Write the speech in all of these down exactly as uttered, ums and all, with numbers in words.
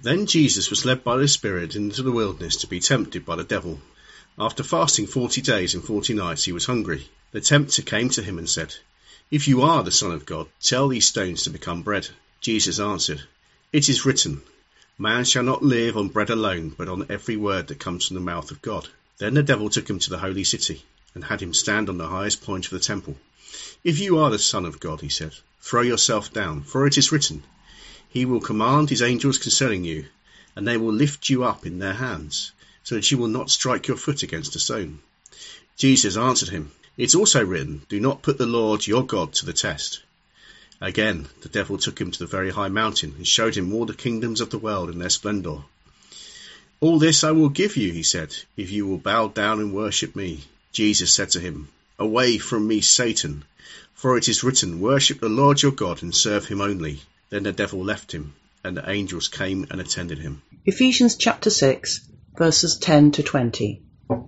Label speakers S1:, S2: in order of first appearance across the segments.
S1: Then Jesus was led by the Spirit into the wilderness to be tempted by the devil. After fasting forty days and forty nights he was hungry. The tempter came to him and said, "If you are the Son of God, tell these stones to become bread." Jesus answered, "It is written, man shall not live on bread alone, but on every word that comes from the mouth of God." Then the devil took him to the holy city and had him stand on the highest point of the temple. "If you are the Son of God," he said, "throw yourself down, for it is written, he will command his angels concerning you, and they will lift you up in their hands, so that you will not strike your foot against a stone." Jesus answered him, "It's also written, do not put the Lord your God to the test." Again the devil took him to the very high mountain and showed him all the kingdoms of the world in their splendour. "All this I will give you," he said, "if you will bow down and worship me." Jesus said to him, "Away from me, Satan, for it is written, worship the Lord your God and serve him only." Then the devil left him, and the angels came and attended him.
S2: Ephesians chapter six, verses ten to twenty.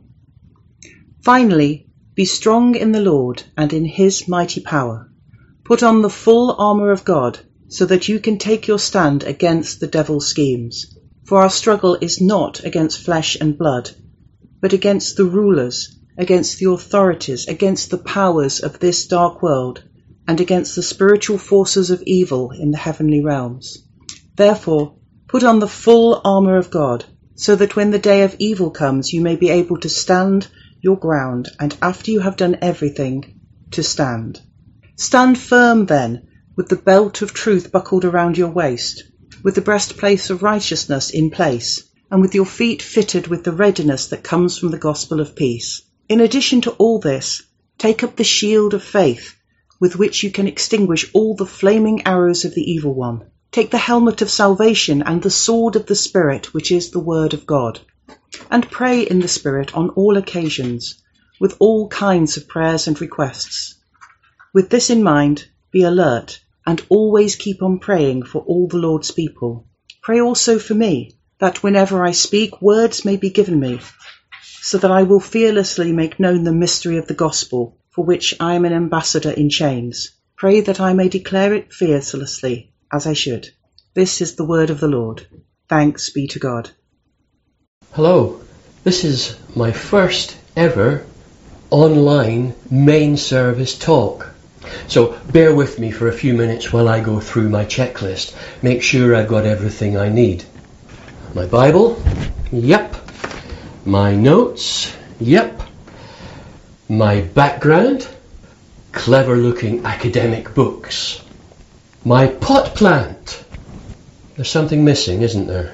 S2: Finally, be strong in the Lord and in his mighty power. Put on the full armour of God, so that you can take your stand against the devil's schemes. For our struggle is not against flesh and blood, but against the rulers, against the authorities, against the powers of this dark world, and against the spiritual forces of evil in the heavenly realms. Therefore, put on the full armour of God, so that when the day of evil comes you may be able to stand your ground, and after you have done everything, to stand. Stand firm then, with the belt of truth buckled around your waist, with the breastplate of righteousness in place, and with your feet fitted with the readiness that comes from the gospel of peace. In addition to all this, take up the shield of faith, with which you can extinguish all the flaming arrows of the evil one. Take the helmet of salvation and the sword of the Spirit, which is the word of God. And pray in the Spirit on all occasions, with all kinds of prayers and requests. With this in mind, be alert, and always keep on praying for all the Lord's people. Pray also for me, that whenever I speak, words may be given me, so that I will fearlessly make known the mystery of the gospel, for which I am an ambassador in chains. Pray that I may declare it fearlessly, as I should. This is the word of the Lord. Thanks be to God.
S3: Hello, this is my first ever online main service talk. So bear with me for a few minutes while I go through my checklist. Make sure I've got everything I need. My Bible? Yep. My notes? Yep. My background? Clever looking academic books. My pot plant? There's something missing, isn't there?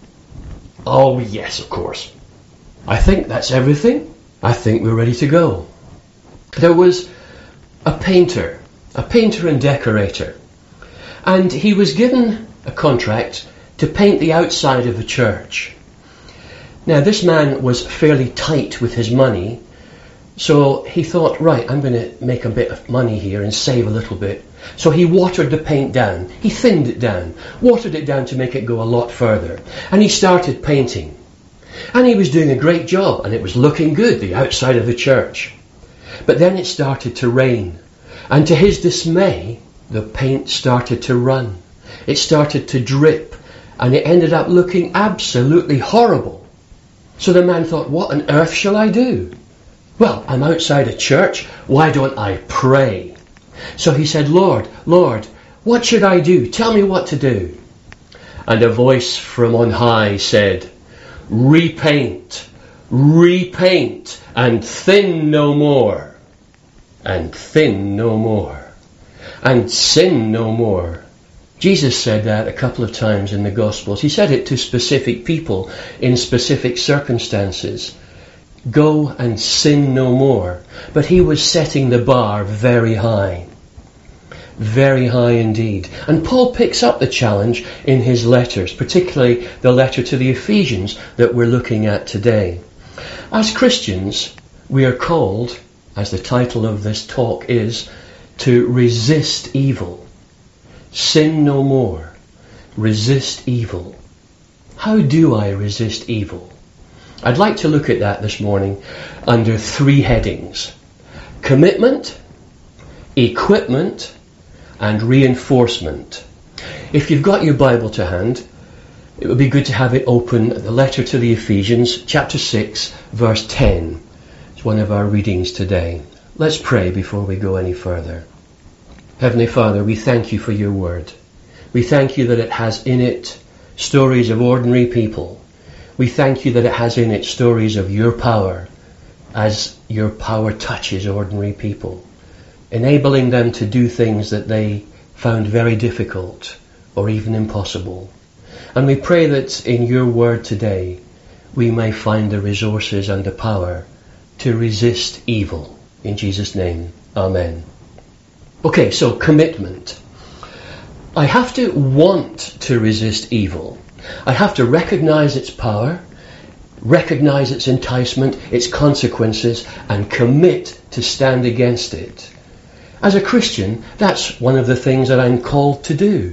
S3: Oh yes, of course. I think that's everything. I think we're ready to go. There was a painter, a painter and decorator, and he was given a contract to paint the outside of a church. Now this man was fairly tight with his money, so he thought, right, I'm going to make a bit of money here and save a little bit. So he watered the paint down, he thinned it down, watered it down to make it go a lot further, and he started painting. And he was doing a great job, and it was looking good, the outside of the church. But then it started to rain, and to his dismay, the paint started to run. It started to drip, and it ended up looking absolutely horrible. So the man thought, what on earth shall I do? Well, I'm outside a church, why don't I pray? So he said, Lord, Lord, what should I do? Tell me what to do. And a voice from on high said, repaint, repaint, and thin no more, and thin no more, and sin no more. Jesus said that a couple of times in the Gospels. He said it to specific people in specific circumstances. Go and sin no more. But he was setting the bar very high. Very high indeed. And Paul picks up the challenge in his letters, particularly the letter to the Ephesians that we're looking at today. As Christians, we are called, as the title of this talk is, to resist evil. Sin no more. Resist evil. How do I resist evil? I'd like to look at that this morning under three headings. Commitment, equipment, and reinforcement. If you've got your Bible to hand, it would be good to have it open, the letter to the Ephesians, chapter six, verse ten. It's one of our readings today. Let's pray before we go any further. Heavenly Father, we thank you for your word. We thank you that it has in it stories of ordinary people. We thank you that it has in it stories of your power as your power touches ordinary people, enabling them to do things that they found very difficult or even impossible. And we pray that in your word today we may find the resources and the power to resist evil. In Jesus' name, amen. Okay, so commitment. I have to want to resist evil. I have to recognize its power, recognize its enticement, its consequences, and commit to stand against it. As a Christian, that's one of the things that I'm called to do.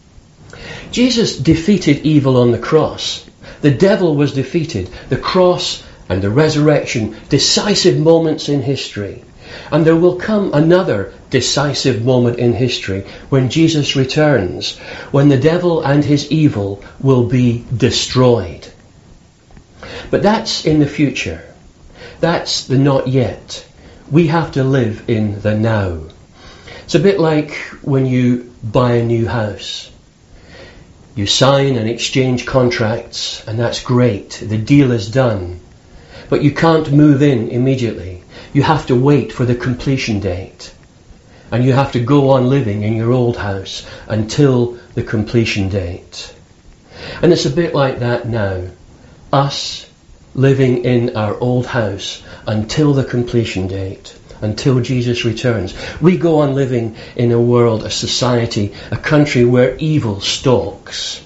S3: Jesus defeated evil on the cross. The devil was defeated. The cross and the resurrection, decisive moments in history. And there will come another decisive moment in history when Jesus returns, when the devil and his evil will be destroyed. But that's in the future. That's the not yet. We have to live in the now. It's a bit like when you buy a new house. You sign and exchange contracts, and that's great. The deal is done. But you can't move in immediately. You have to wait for the completion date. And you have to go on living in your old house until the completion date. And it's a bit like that now. Us living in our old house until the completion date, until Jesus returns. We go on living in a world, a society, a country where evil stalks.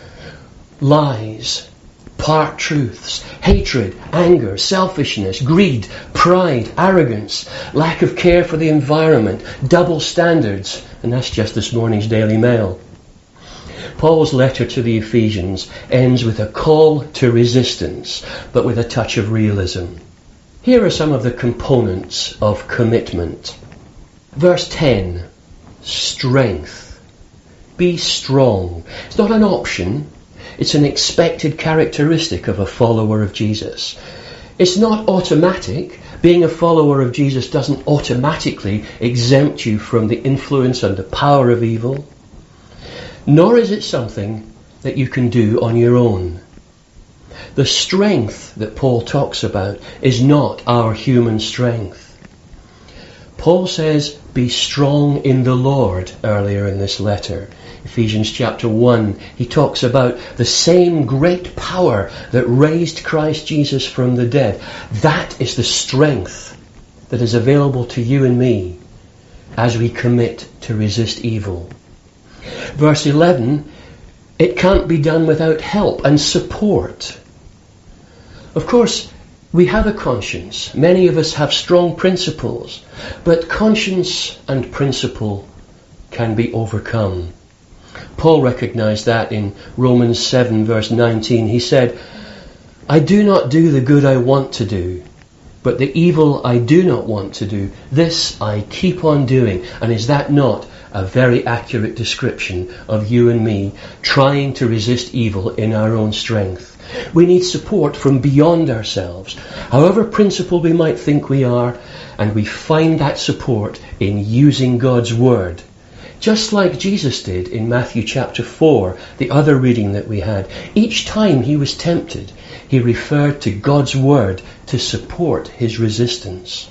S3: Lies, part truths, hatred, anger, selfishness, greed, pride, arrogance, lack of care for the environment, double standards. And that's just this morning's Daily Mail. Paul's letter to the Ephesians ends with a call to resistance, but with a touch of realism. Here are some of the components of commitment. Verse ten, strength. Be strong. It's not an option. It's an expected characteristic of a follower of Jesus. It's not automatic. Being a follower of Jesus doesn't automatically exempt you from the influence and the power of evil. Nor is it something that you can do on your own. The strength that Paul talks about is not our human strength. Paul says, be strong in the Lord, earlier in this letter. Ephesians chapter one, he talks about the same great power that raised Christ Jesus from the dead. That is the strength that is available to you and me as we commit to resist evil. Verse eleven, it can't be done without help and support. Of course, we have a conscience. Many of us have strong principles, but conscience and principle can be overcome. Paul recognized that in Romans seven verse nineteen. He said, I do not do the good I want to do, but the evil I do not want to do, this I keep on doing. And is that not a very accurate description of you and me trying to resist evil in our own strength? We need support from beyond ourselves, however principled we might think we are, and we find that support in using God's Word. Just like Jesus did in Matthew chapter four, the other reading that we had. Each time he was tempted, he referred to God's Word to support his resistance.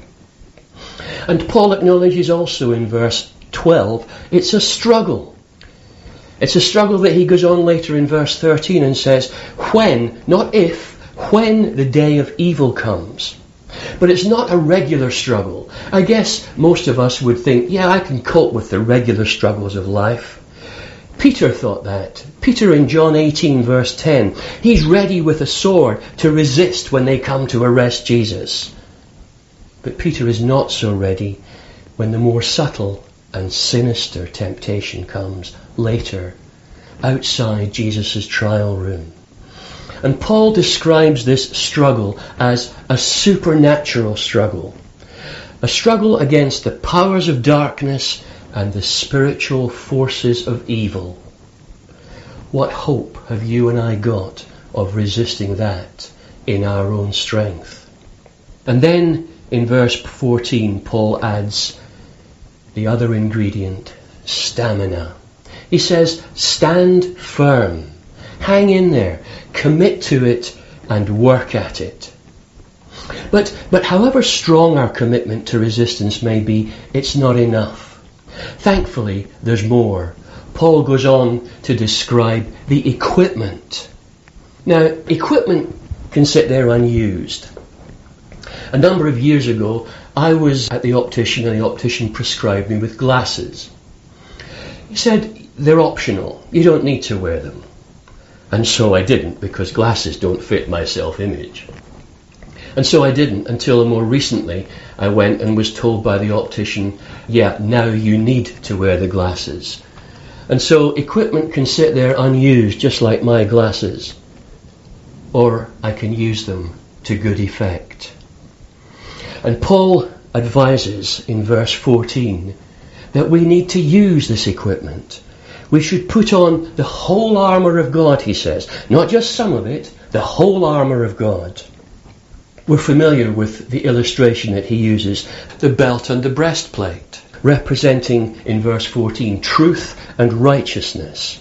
S3: And Paul acknowledges also in verse twelve, it's a struggle. It's a struggle that he goes on later in verse thirteen and says, when, not if, when the day of evil comes. But it's not a regular struggle. I guess most of us would think, yeah, I can cope with the regular struggles of life. Peter thought that. Peter in John eighteen verse ten, he's ready with a sword to resist when they come to arrest Jesus. But Peter is not so ready when the more subtle and sinister temptation comes later, outside Jesus' trial room. And Paul describes this struggle as a supernatural struggle. A struggle against the powers of darkness and the spiritual forces of evil. what hope have you and I got of resisting that in our own strength? And then in verse fourteen, Paul adds the other ingredient, stamina. He says, stand firm, hang in there, commit to it and work at it. But, but however strong our commitment to resistance may be, it's not enough. Thankfully, there's more. Paul goes on to describe the equipment. Now, equipment can sit there unused. A number of years ago, I was at the optician and the optician prescribed me with glasses. He said, they're optional. You don't need to wear them. And so I didn't, because glasses don't fit my self-image. And so I didn't until more recently I went and was told by the optician, yeah, now you need to wear the glasses. And so equipment can sit there unused, just like my glasses. Or I can use them to good effect. And Paul advises in verse fourteen that we need to use this equipment. We should put on the whole armour of God, he says. Not just some of it, the whole armour of God. We're familiar with the illustration that he uses, the belt and the breastplate, representing in verse fourteen truth and righteousness.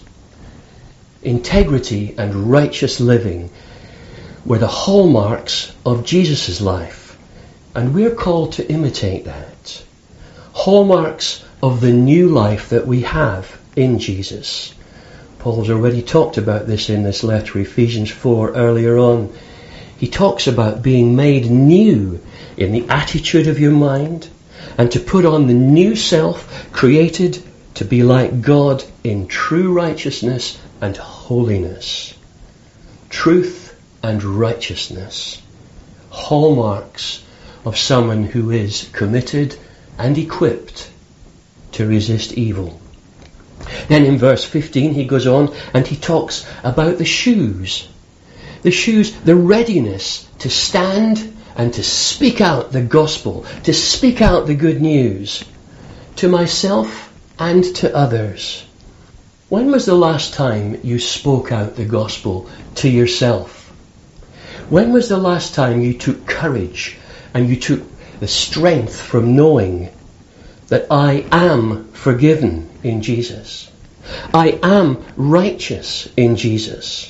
S3: Integrity and righteous living were the hallmarks of Jesus' life. And we're called to imitate that. Hallmarks of the new life that we have in Jesus. Paul's already talked about this in this letter, Ephesians four, earlier on. He talks about being made new in the attitude of your mind and to put on the new self created to be like God in true righteousness and holiness. Truth and righteousness. Hallmarks of someone who is committed and equipped to resist evil. Then in verse fifteen he goes on and he talks about the shoes. The shoes, the readiness to stand and to speak out the gospel, to speak out the good news to myself and to others. When was the last time you spoke out the gospel to yourself? When was the last time you took courage and you took the strength from knowing that I am forgiven in Jesus? I am righteous in Jesus.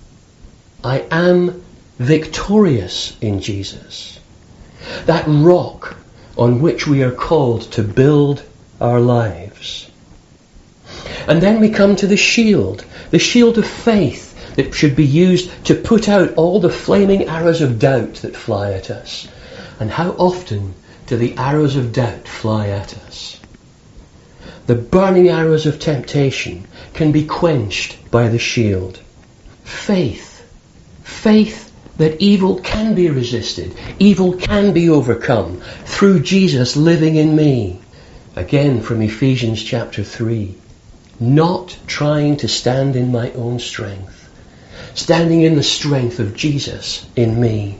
S3: I am victorious in Jesus. That rock on which we are called to build our lives. And then we come to the shield, the shield of faith that should be used to put out all the flaming arrows of doubt that fly at us. And how often do the arrows of doubt fly at us? The burning arrows of temptation can be quenched by the shield. Faith. Faith that evil can be resisted. Evil can be overcome through Jesus living in me. Again from Ephesians chapter three. Not trying to stand in my own strength. Standing in the strength of Jesus in me.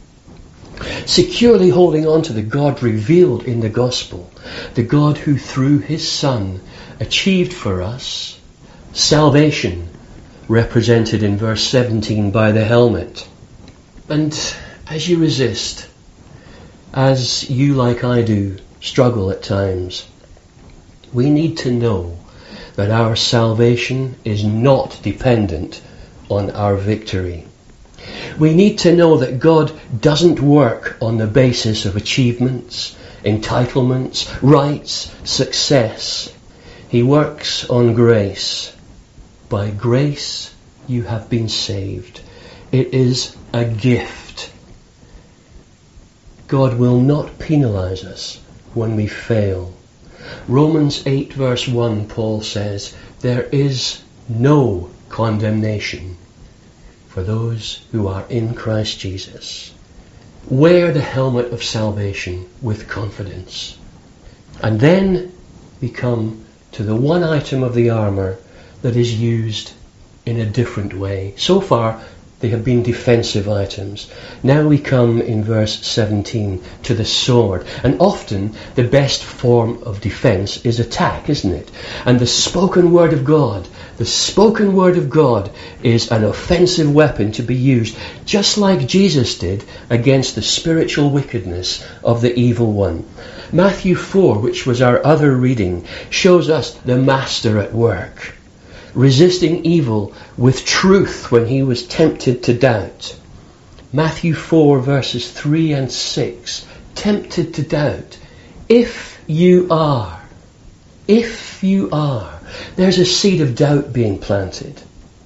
S3: Securely holding on to the God revealed in the gospel, the God who through his Son achieved for us salvation, represented in verse seventeen by the helmet. And as you resist, as you like I do struggle at times, we need to know that our salvation is not dependent on our victory. We need to know that God doesn't work on the basis of achievements, entitlements, rights, success. He works on grace. By grace you have been saved. It is a gift. God will not penalize us when we fail. Romans eight verse one, Paul says, there is no condemnation for those who are in Christ Jesus. Wear the helmet of salvation with confidence. And then we come to the one item of the armour that is used in a different way. So far, they have been defensive items. Now we come in verse seventeen to the sword. And often the best form of defence is attack, isn't it? And the spoken word of God The spoken word of God is an offensive weapon to be used, just like Jesus did against the spiritual wickedness of the evil one. Matthew four, which was our other reading, shows us the master at work, resisting evil with truth when he was tempted to doubt. Matthew four verses three and six, tempted to doubt. If you are, if you are, there's a seed of doubt being planted.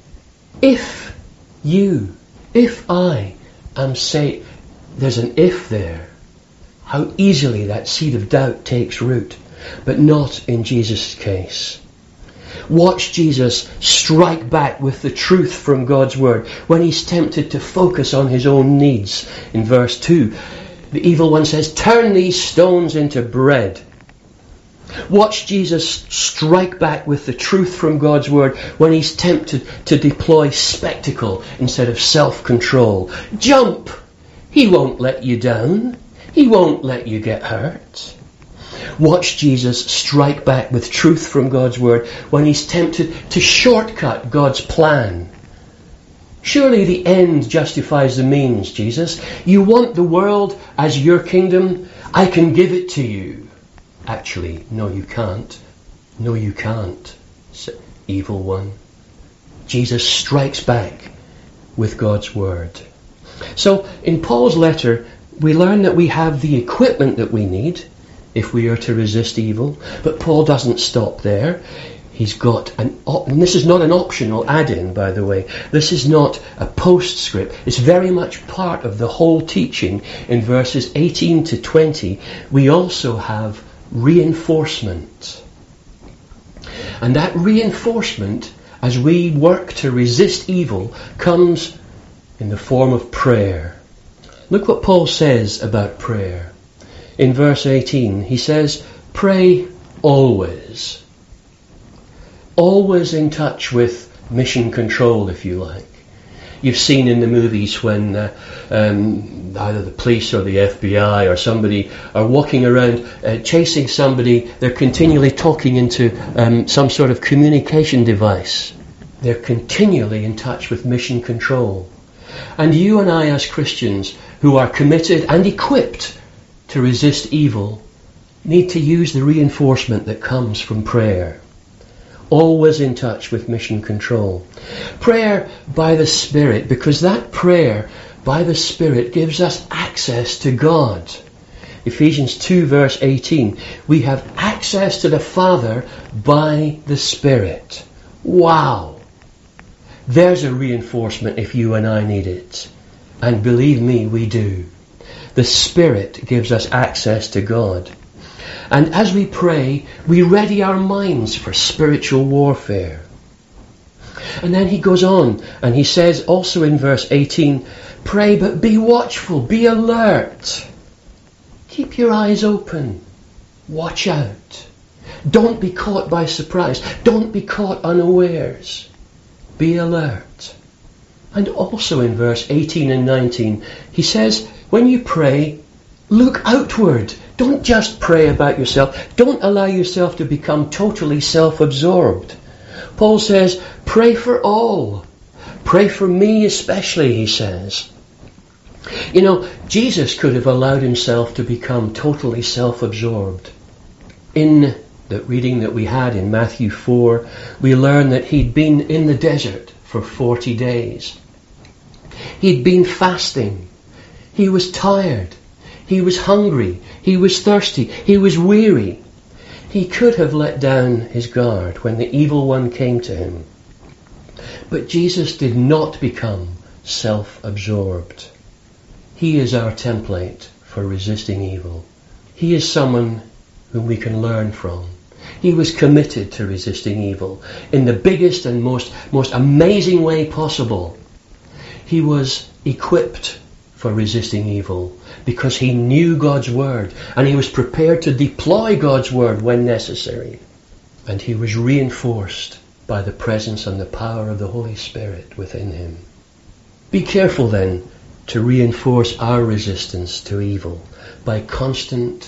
S3: If you, if I am saved, there's an if there. How easily that seed of doubt takes root, but not in Jesus' case. Watch Jesus strike back with the truth from God's word when he's tempted to focus on his own needs. In verse two, the evil one says, "Turn these stones into bread." Watch Jesus strike back with the truth from God's word when he's tempted to deploy spectacle instead of self-control. Jump! He won't let you down. He won't let you get hurt. Watch Jesus strike back with truth from God's word when he's tempted to shortcut God's plan. Surely the end justifies the means, Jesus. You want the world as your kingdom? I can give it to you. Actually, no you can't. No you can't, evil one. Jesus strikes back with God's word. So in Paul's letter, we learn that we have the equipment that we need if we are to resist evil. But Paul doesn't stop there. He's got an, op- and this is not an optional add-in, by the way. This is not a postscript. It's very much part of the whole teaching. In verses eighteen to twenty, we also have reinforcement. And that reinforcement, as we work to resist evil, comes in the form of prayer. Look what Paul says about prayer. In verse eighteen, he says, "Pray always." Always in touch with mission control, if you like. You've seen in the movies when uh, um, either the police or the F B I or somebody are walking around uh, chasing somebody, they're continually talking into um, some sort of communication device. They're continually in touch with mission control. And you and I as Christians who are committed and equipped to resist evil need to use the reinforcement that comes from prayer. Always in touch with mission control. Prayer by the Spirit, because that prayer by the Spirit gives us access to God. Ephesians two verse eighteen, we have access to the Father by the Spirit. Wow! There's a reinforcement if you and I need it. And believe me, we do. The Spirit gives us access to God. And as we pray, we ready our minds for spiritual warfare. And then he goes on and he says also in verse eighteen, pray but be watchful, be alert. Keep your eyes open. Watch out. Don't be caught by surprise. Don't be caught unawares. Be alert. And also in verse eighteen and nineteen, he says, when you pray, look outward. Don't just pray about yourself. Don't allow yourself to become totally self-absorbed. Paul says, pray for all. Pray for me especially, he says. You know, Jesus could have allowed himself to become totally self-absorbed. In the reading that we had in Matthew four, we learn that he'd been in the desert for forty days. He'd been fasting. He was tired. He was hungry. He was thirsty. He was weary. He could have let down his guard when the evil one came to him. But Jesus did not become self-absorbed. He is our template for resisting evil. He is someone whom we can learn from. He was committed to resisting evil in the biggest and most, most amazing way possible. He was equipped for resisting evil because he knew God's word and he was prepared to deploy God's word when necessary. And he was reinforced by the presence and the power of the Holy Spirit within him. Be careful then to reinforce our resistance to evil by constant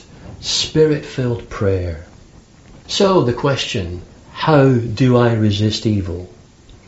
S3: Spirit-filled prayer. So the question, how do I resist evil?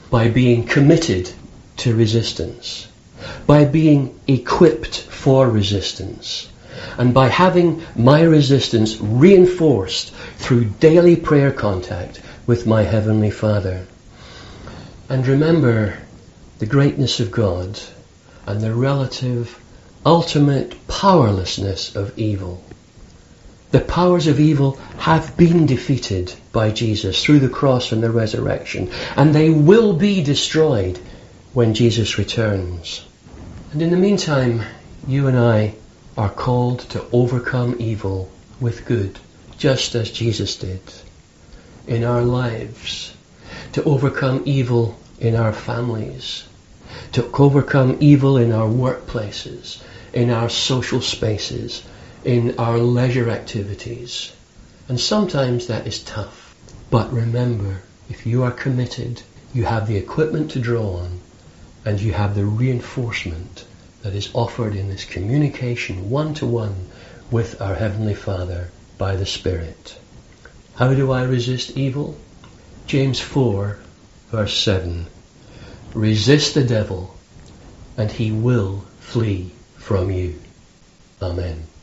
S3: by being committed to resistance, by being equipped for resistance, and by having my resistance reinforced through daily prayer contact with my Heavenly Father. And remember the greatness of God and the relative ultimate powerlessness of evil. The powers of evil have been defeated by Jesus through the cross and the resurrection, and they will be destroyed when Jesus returns. And in the meantime, you and I are called to overcome evil with good, just as Jesus did in our lives, to overcome evil in our families, to overcome evil in our workplaces, in our social spaces, in our leisure activities. And sometimes that is tough. But remember, if you are committed, you have the equipment to draw on, and you have the reinforcement that is offered in this communication one-to-one with our Heavenly Father by the Spirit. How do I resist evil? James four, verse seven. Resist the devil, and he will flee from you. Amen.